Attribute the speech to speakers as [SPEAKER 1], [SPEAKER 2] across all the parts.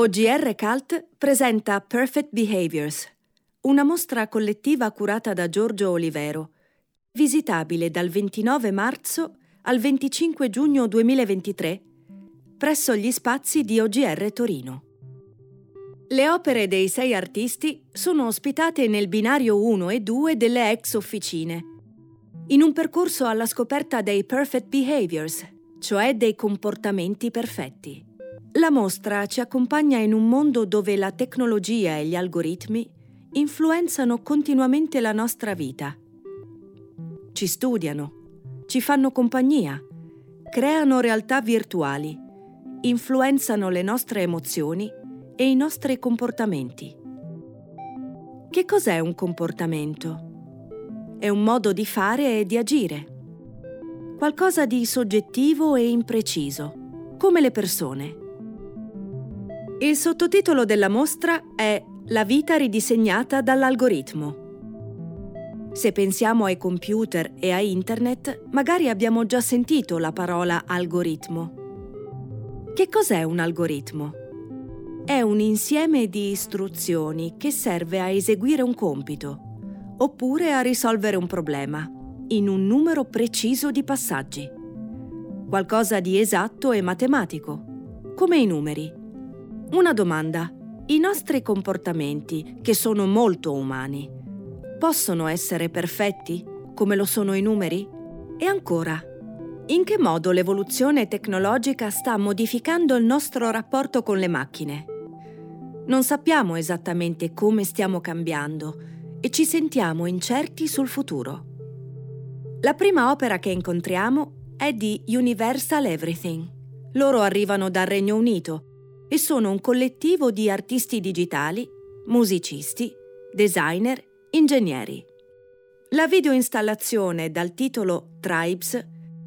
[SPEAKER 1] OGR Cult presenta Perfect Behaviors, una mostra collettiva curata da Giorgio Olivero, visitabile dal 29 marzo al 25 giugno 2023 presso gli spazi di OGR Torino. Le opere dei 6 artisti sono ospitate nel binario 1 e 2 delle ex officine, in un percorso alla scoperta dei perfect behaviors, cioè dei comportamenti perfetti. La mostra ci accompagna in un mondo dove la tecnologia e gli algoritmi influenzano continuamente la nostra vita. Ci studiano, ci fanno compagnia, creano realtà virtuali, influenzano le nostre emozioni e i nostri comportamenti. Che cos'è un comportamento? È un modo di fare e di agire. Qualcosa di soggettivo e impreciso, come le persone. Il sottotitolo della mostra è La vita ridisegnata dall'algoritmo. Se pensiamo ai computer e a internet, magari abbiamo già sentito la parola algoritmo. Che cos'è un algoritmo? È un insieme di istruzioni che serve a eseguire un compito, oppure a risolvere un problema, in un numero preciso di passaggi. Qualcosa di esatto e matematico, come i numeri. Una domanda: i nostri comportamenti, che sono molto umani, possono essere perfetti, come lo sono i numeri? E ancora, in che modo l'evoluzione tecnologica sta modificando il nostro rapporto con le macchine? Non sappiamo esattamente come stiamo cambiando e ci sentiamo incerti sul futuro. La prima opera che incontriamo è di Universal Everything. Loro arrivano dal Regno Unito e sono un collettivo di artisti digitali, musicisti, designer, ingegneri. La videoinstallazione dal titolo Tribes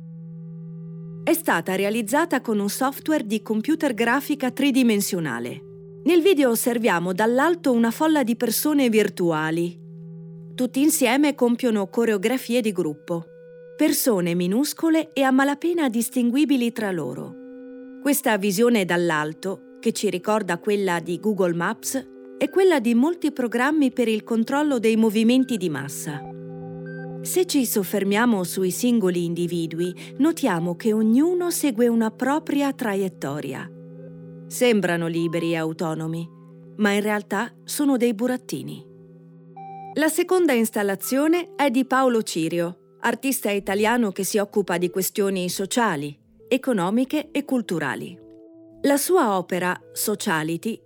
[SPEAKER 1] è stata realizzata con un software di computer grafica tridimensionale. Nel video osserviamo dall'alto una folla di persone virtuali. Tutti insieme compiono coreografie di gruppo. Persone minuscole e a malapena distinguibili tra loro. Questa visione dall'alto, che ci ricorda quella di Google Maps, è quella di molti programmi per il controllo dei movimenti di massa. Se ci soffermiamo sui singoli individui, notiamo che ognuno segue una propria traiettoria. Sembrano liberi e autonomi, ma in realtà sono dei burattini. La seconda installazione è di Paolo Cirio, artista italiano che si occupa di questioni sociali, economiche e culturali. La sua opera, Sociality,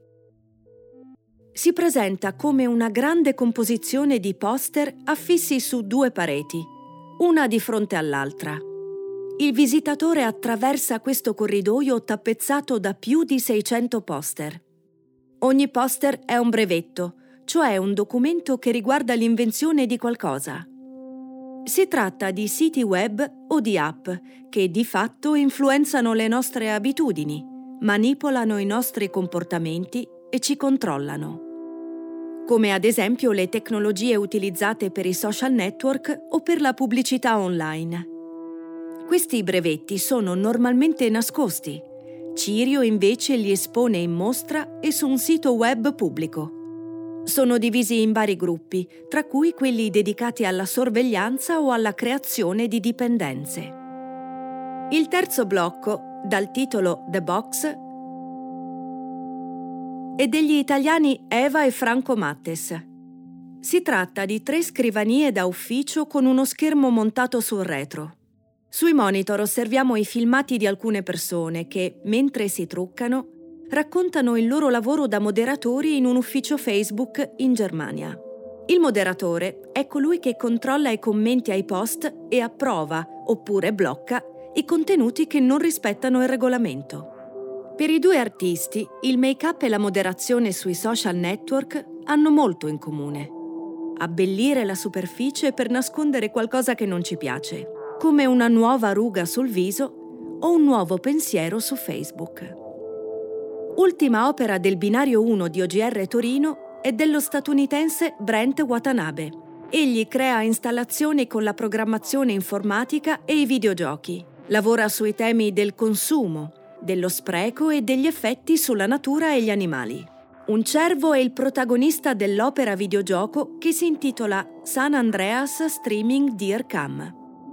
[SPEAKER 1] si presenta come una grande composizione di poster affissi su 2 pareti, una di fronte all'altra. Il visitatore attraversa questo corridoio tappezzato da più di 600 poster. Ogni poster è un brevetto, cioè un documento che riguarda l'invenzione di qualcosa. Si tratta di siti web o di app che di fatto influenzano le nostre abitudini, manipolano i nostri comportamenti e ci controllano. Come ad esempio le tecnologie utilizzate per i social network o per la pubblicità online. Questi brevetti sono normalmente nascosti. Cirio invece li espone in mostra e su un sito web pubblico. Sono divisi in vari gruppi, tra cui quelli dedicati alla sorveglianza o alla creazione di dipendenze. Il terzo blocco, dal titolo The Box, è degli italiani Eva e Franco Mattes. Si tratta di 3 scrivanie da ufficio con uno schermo montato sul retro. Sui monitor osserviamo i filmati di alcune persone che, mentre si truccano, raccontano il loro lavoro da moderatori in un ufficio Facebook in Germania. Il moderatore è colui che controlla i commenti ai post e approva, oppure blocca, i contenuti che non rispettano il regolamento. Per i 2 artisti, il make-up e la moderazione sui social network hanno molto in comune. Abbellire la superficie per nascondere qualcosa che non ci piace, come una nuova ruga sul viso o un nuovo pensiero su Facebook. Ultima opera del binario 1 di OGR Torino è dello statunitense Brent Watanabe. Egli crea installazioni con la programmazione informatica e i videogiochi. Lavora sui temi del consumo, dello spreco e degli effetti sulla natura e gli animali. Un cervo è il protagonista dell'opera videogioco che si intitola San Andreas Streaming Deer Cam.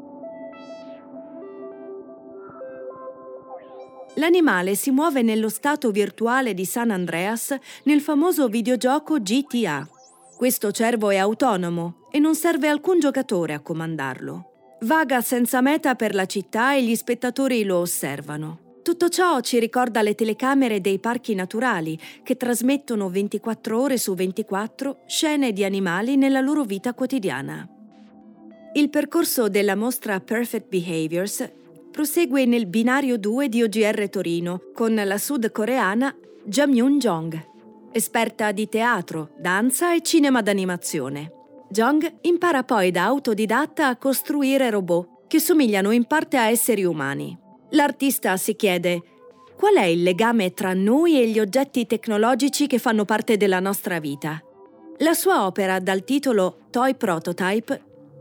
[SPEAKER 1] L'animale si muove nello stato virtuale di San Andreas nel famoso videogioco GTA. Questo cervo è autonomo e non serve alcun giocatore a comandarlo. Vaga senza meta per la città e gli spettatori lo osservano. Tutto ciò ci ricorda le telecamere dei parchi naturali che trasmettono 24 ore su 24 scene di animali nella loro vita quotidiana. Il percorso della mostra Perfect Behaviors prosegue nel binario 2 di OGR Torino con la sudcoreana Jamyoon Jong, esperta di teatro, danza e cinema d'animazione. Jong impara poi da autodidatta a costruire robot che somigliano in parte a esseri umani. L'artista si chiede: qual è il legame tra noi e gli oggetti tecnologici che fanno parte della nostra vita? La sua opera, dal titolo Toy Prototype,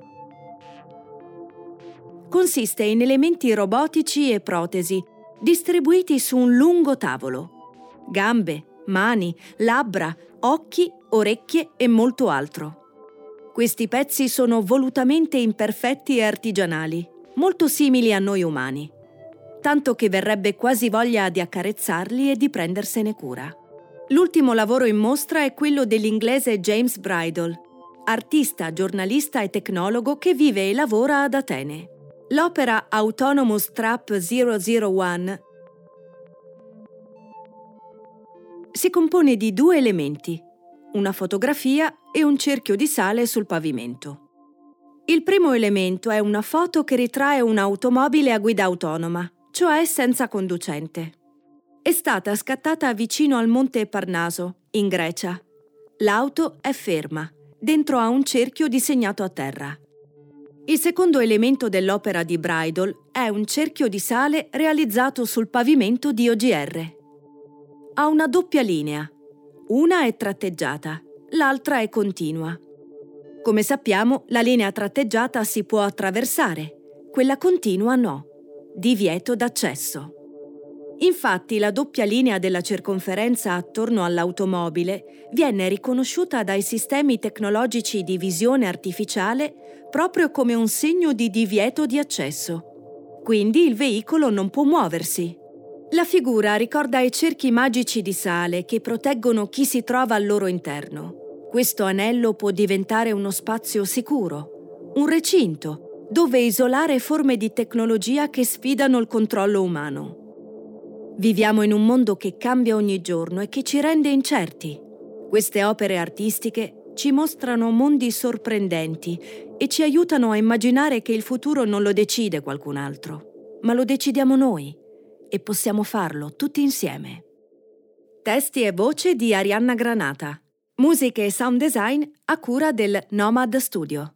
[SPEAKER 1] consiste in elementi robotici e protesi distribuiti su un lungo tavolo. Gambe, mani, labbra, occhi, orecchie e molto altro. Questi pezzi sono volutamente imperfetti e artigianali, molto simili a noi umani, tanto che verrebbe quasi voglia di accarezzarli e di prendersene cura. L'ultimo lavoro in mostra è quello dell'inglese James Bridle, artista, giornalista e tecnologo che vive e lavora ad Atene. L'opera Autonomous Trap 001 si compone di 2 elementi, una fotografia e un cerchio di sale sul pavimento. Il primo elemento è una foto che ritrae un'automobile a guida autonoma, cioè senza conducente. È stata scattata vicino al Monte Parnaso, in Grecia. L'auto è ferma, dentro a un cerchio disegnato a terra. Il secondo elemento dell'opera di Bridle è un cerchio di sale realizzato sul pavimento di OGR. Ha una doppia linea. Una è tratteggiata, l'altra è continua. Come sappiamo, la linea tratteggiata si può attraversare, quella continua no. Divieto d'accesso. Infatti, la doppia linea della circonferenza attorno all'automobile viene riconosciuta dai sistemi tecnologici di visione artificiale proprio come un segno di divieto di accesso. Quindi il veicolo non può muoversi. La figura ricorda i cerchi magici di sale che proteggono chi si trova al loro interno. Questo anello può diventare uno spazio sicuro, un recinto, dove isolare forme di tecnologia che sfidano il controllo umano. Viviamo in un mondo che cambia ogni giorno e che ci rende incerti. Queste opere artistiche ci mostrano mondi sorprendenti e ci aiutano a immaginare che il futuro non lo decide qualcun altro, ma lo decidiamo noi e possiamo farlo tutti insieme. Testi e voce di Arianna Granata. Musiche e sound design a cura del Nomad Studio.